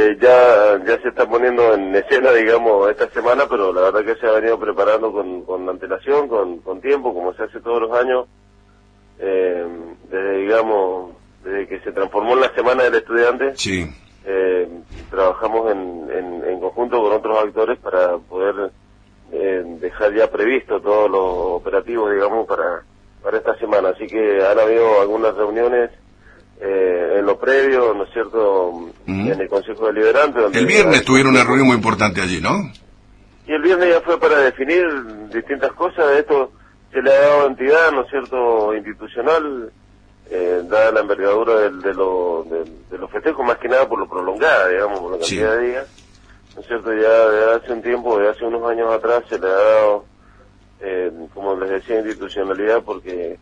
ya se está poniendo en escena, digamos, esta semana, pero la verdad que se ha venido preparando con antelación, con tiempo, como se hace todos los años, desde que se transformó en la Semana del Estudiante. Sí. Trabajamos en conjunto con otros actores para poder dejar ya previsto todos los operativos, digamos, para esta semana. Así que han habido algunas reuniones en lo previo, ¿no es cierto?, en el Consejo Deliberante. Donde el viernes tuvieron una reunión muy importante allí, ¿no? Y el viernes ya fue para definir distintas cosas. De esto se le ha dado entidad, ¿no es cierto?, institucional, dada la envergadura de los festejos, más que nada por lo prolongada, digamos, por la cantidad de días, ¿no es cierto? Ya de hace un tiempo, de hace unos años atrás, se le ha dado, como les decía, institucionalidad, porque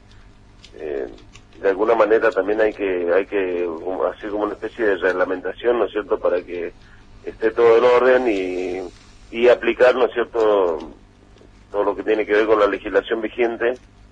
de alguna manera también hay que hacer como una especie de reglamentación, ¿no es cierto?, para que esté todo en orden y aplicar, ¿no es cierto?, todo lo que tiene que ver con la legislación vigente,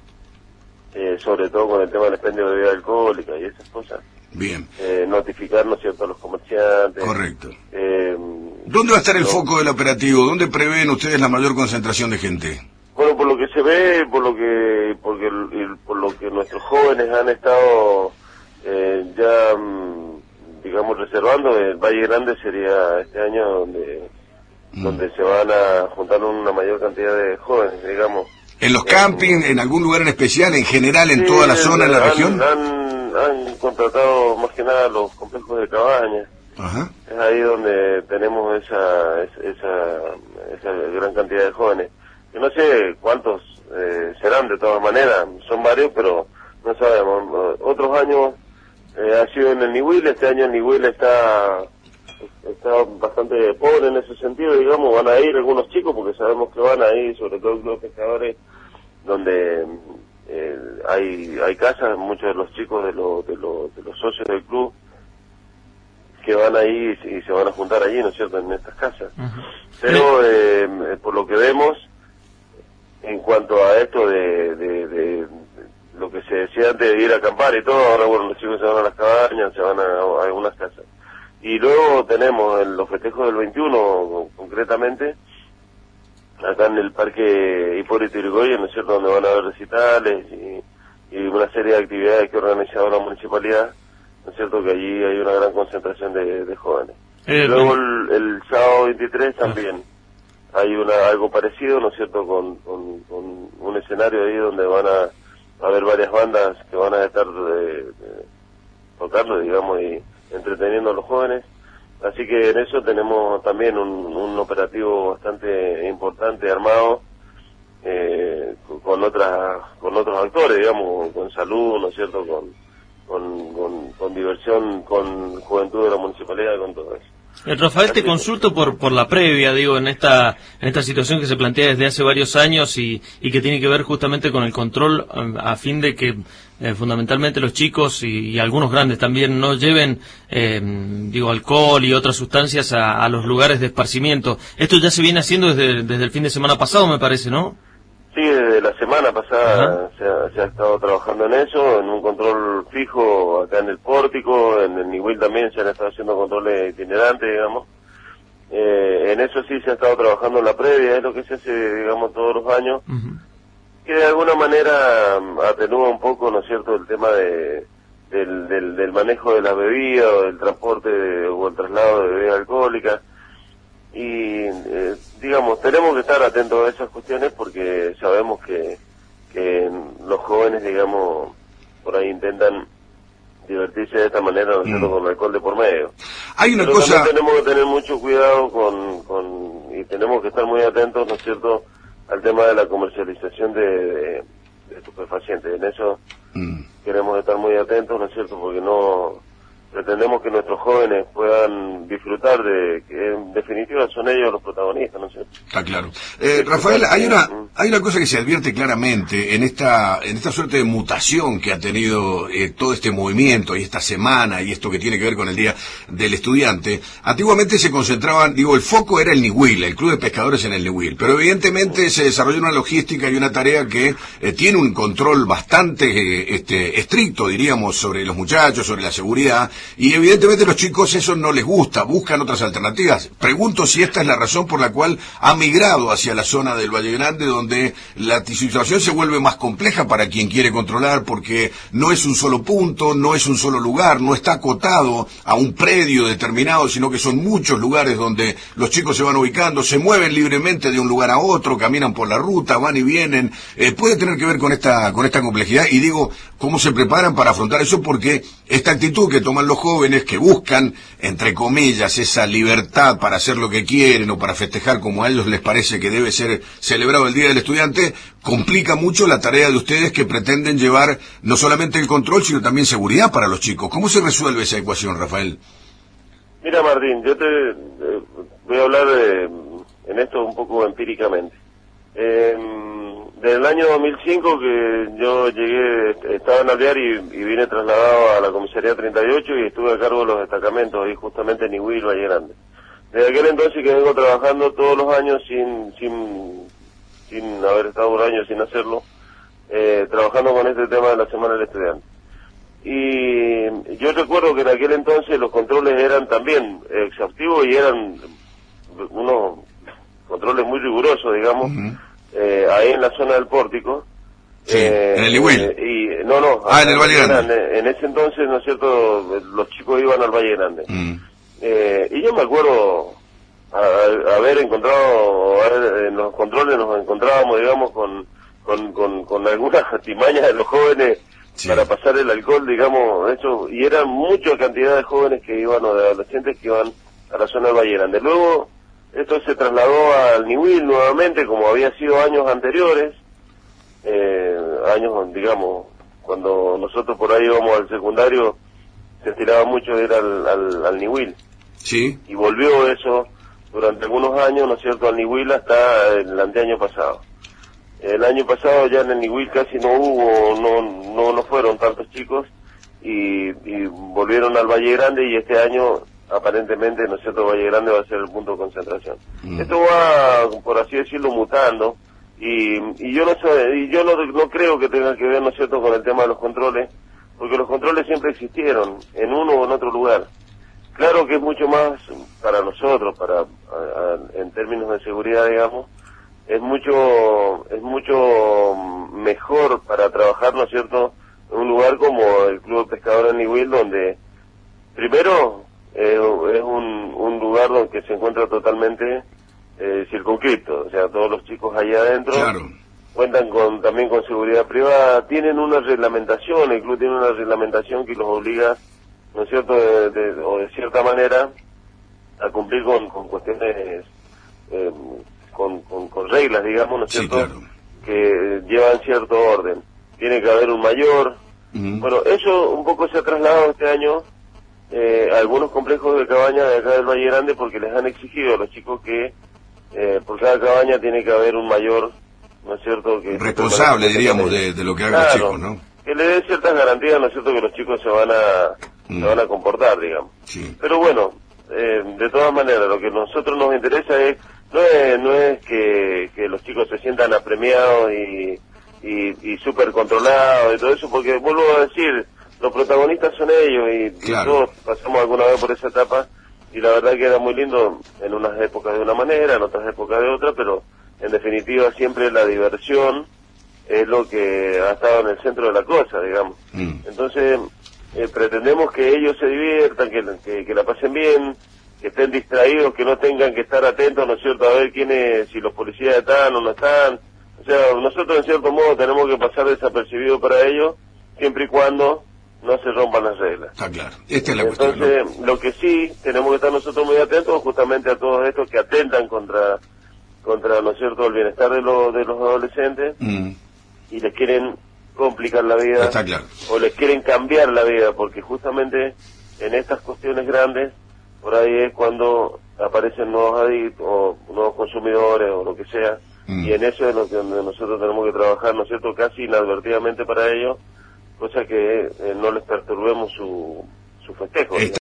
sobre todo con el tema del expendio de bebida alcohólica y esas cosas. Bien. Notificar, ¿no es cierto?, a los comerciantes. Correcto. ¿Dónde va a estar el foco del operativo? ¿Dónde prevén ustedes la mayor concentración de gente? Bueno, por lo que se ve, por lo que nuestros jóvenes han estado ya, digamos, reservando, el Valle Grande sería este año donde se van a juntar una mayor cantidad de jóvenes, digamos. ¿En los campings, en algún lugar en especial, en general, en toda la zona, en la región? Han contratado más que nada los complejos de cabañas. Ajá. Es ahí donde tenemos esa gran cantidad de jóvenes. Que no sé cuántos serán, de todas maneras, son varios, pero no sabemos. Otros años ha sido en el Niwil. Este año el Niwil está bastante pobre en ese sentido, digamos. Van a ir algunos chicos, porque sabemos que van a ir, sobre todo el Club de Pescadores, donde hay casas, muchos de los chicos de los socios del club que van ahí y se van a juntar allí, ¿no es cierto?, en estas casas. Pero por lo que vemos, en cuanto a esto de lo que se decía antes de ir a acampar y todo, ahora bueno, los chicos se van a las cabañas, se van a algunas casas. Y luego tenemos en los festejos del 21, concretamente, acá en el Parque Hipólito Yrigoyen, ¿no es cierto?, donde van a haber recitales y una serie de actividades que ha organizado la municipalidad, ¿no es cierto?, que allí hay una gran concentración de jóvenes. Luego el sábado 23 también hay algo parecido, ¿no es cierto?, con un escenario ahí donde van a haber varias bandas que van a estar tocando, digamos, y entreteniendo a los jóvenes. Así que en eso tenemos también un operativo bastante importante armado, con otros actores, digamos, con salud, ¿no es cierto?, con diversión, con juventud de la municipalidad, con todo eso. Rafael, te consulto por la previa, digo, en esta situación que se plantea desde hace varios años y que tiene que ver justamente con el control, a fin de que fundamentalmente los chicos y algunos grandes también no lleven, alcohol y otras sustancias a los lugares de esparcimiento. Esto ya se viene haciendo desde el fin de semana pasado, me parece, ¿no? Sí, desde la semana pasada se ha estado trabajando en eso, en un control fijo acá en el Pórtico, en el Niwil también se han estado haciendo controles itinerantes, digamos. En eso sí se ha estado trabajando en la previa, es lo que se hace, digamos, todos los años, que de alguna manera atenúa un poco, ¿no es cierto?, el tema del manejo de las bebidas o del transporte o el traslado de bebidas alcohólicas. Y digamos, tenemos que estar atentos a esas cuestiones porque sabemos que los jóvenes, digamos, por ahí intentan divertirse de esta manera, ¿no es cierto?, con alcohol de por medio. Hay una Pero cosa... también tenemos que tener mucho cuidado y tenemos que estar muy atentos, ¿no es cierto?, al tema de la comercialización de estupefacientes. En eso queremos estar muy atentos, ¿no es cierto?, porque no pretendemos que nuestros jóvenes puedan disfrutar de que en definitiva son ellos los protagonistas, ¿no sé? Está claro. Rafael, hay una cosa que se advierte claramente en esta suerte de mutación que ha tenido todo este movimiento y esta semana y esto que tiene que ver con el Día del Estudiante. Antiguamente se concentraban, el foco era el Niwil, el Club de Pescadores en el Niwil, pero evidentemente se desarrolló una logística y una tarea que tiene un control bastante estricto, diríamos, sobre los muchachos, sobre la seguridad, y evidentemente los chicos eso no les gusta, buscan otras alternativas. Pregunto si esta es la razón por la cual ha migrado hacia la zona del Valle Grande, donde la situación se vuelve más compleja para quien quiere controlar, porque no es un solo punto, no es un solo lugar, no está acotado a un predio determinado, sino que son muchos lugares donde los chicos se van ubicando, se mueven libremente de un lugar a otro, caminan por la ruta, van y vienen. Puede tener que ver con esta complejidad, y digo, ¿cómo se preparan para afrontar eso? Porque esta actitud que toman los jóvenes, que buscan, entre comillas, esa libertad para hacer lo que quieren o para festejar como a ellos les parece que debe ser celebrado el Día del Estudiante, complica mucho la tarea de ustedes, que pretenden llevar no solamente el control, sino también seguridad para los chicos. ¿Cómo se resuelve esa ecuación, Rafael? Mira, Martín, yo te voy a hablar en esto un poco empíricamente. Desde el año 2005 que yo llegué, estaba en Alvear y vine trasladado a la comisaría 38 y estuve a cargo de los destacamentos ahí justamente en Nihuil, Valle Grande. Desde aquel entonces que vengo trabajando todos los años sin haber estado un año sin hacerlo, trabajando con este tema de la Semana del Estudiante. Y yo recuerdo que en aquel entonces los controles eran también exhaustivos y eran unos controles muy rigurosos, digamos, ahí en la zona del Pórtico. Sí, en el Nihuil. En el Valle Grande. En ese entonces, ¿no es cierto?, los chicos iban al Valle Grande. Y yo me acuerdo haber encontrado, en los controles nos encontrábamos, digamos, con algunas artimañas de los jóvenes, sí, para pasar el alcohol, digamos, eso, y eran mucha cantidad de jóvenes que iban, o de adolescentes que iban a la zona del Valle Grande. Luego, esto se trasladó al Nihuil nuevamente, como había sido años anteriores, años, digamos, cuando nosotros por ahí íbamos al secundario, se estiraba mucho ir al Nihuil. Sí. Y volvió eso durante algunos años, ¿no es cierto?, al Nihuil hasta el anteaño pasado. El año pasado ya en el Nihuil casi no hubo, no fueron tantos chicos, y volvieron al Valle Grande, y este año aparentemente, ¿no es cierto?, Valle Grande va a ser el punto de concentración. Esto va, por así decirlo, mutando, y yo no sé, y yo no creo que tenga que ver, ¿no es cierto?, con el tema de los controles, porque los controles siempre existieron, en uno o en otro lugar. Claro que es mucho más para nosotros, en términos de seguridad, digamos, es mucho mejor para trabajar, ¿no es cierto?, en un lugar como el Club de Pescadores de Nihuil, donde primero es un lugar donde se encuentra totalmente circunscripto, o sea, todos los chicos allá adentro, claro, cuentan también con seguridad privada, tienen una reglamentación, el club tiene una reglamentación que los obliga, ¿no es cierto?, o de cierta manera, a cumplir con cuestiones, con reglas, digamos, ¿no es cierto?, sí, claro, que llevan cierto orden. Tiene que haber un mayor. Bueno, eso un poco se ha trasladado este año a algunos complejos de cabaña de acá del Valle Grande, porque les han exigido a los chicos que por cada cabaña tiene que haber un mayor, ¿no es cierto?, que responsable, diríamos, de lo que hagan, claro, los chicos, ¿no? Que le dé ciertas garantías, ¿no es cierto?, que los chicos se van a comportar, digamos. Sí. Pero bueno, de todas maneras, lo que a nosotros nos interesa no es que los chicos se sientan apremiados y súper controlados y todo eso, porque vuelvo a decir, los protagonistas son ellos, y claro, todos pasamos alguna vez por esa etapa, y la verdad que era muy lindo en unas épocas de una manera, en otras épocas de otra, pero en definitiva siempre la diversión es lo que ha estado en el centro de la cosa, digamos. Entonces, pretendemos que ellos se diviertan, que la pasen bien, que estén distraídos, que no tengan que estar atentos, ¿no es cierto?, a ver si los policías están o no están. O sea, nosotros en cierto modo tenemos que pasar desapercibidos para ellos, siempre y cuando no se rompan las reglas. Está claro. Esta es la cuestión. Entonces, ¿no?, lo que sí tenemos que estar nosotros muy atentos justamente a todos estos que atentan contra, ¿no es cierto?, el bienestar de los adolescentes, y les quieren complicar la vida. Está claro. O les quieren cambiar la vida, porque justamente en estas cuestiones grandes, por ahí es cuando aparecen nuevos adictos, o nuevos consumidores, o lo que sea, y en eso es donde nosotros tenemos que trabajar, ¿no es cierto?, casi inadvertidamente para ellos, cosa que no les perturbemos su festejo.